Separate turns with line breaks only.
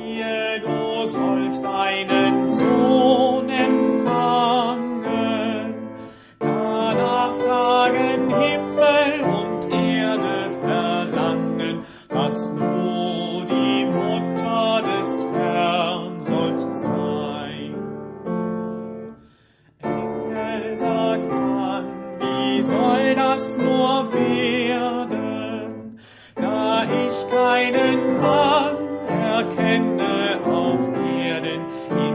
siehe, du sollst einen Sohn empfangen. Danach tragen Himmel und Erde Verlangen, dass du die Mutter des Herrn sollst sein. Engel sag an, wie soll das nur werden, da ich keinen Mann erkenne auf Erden.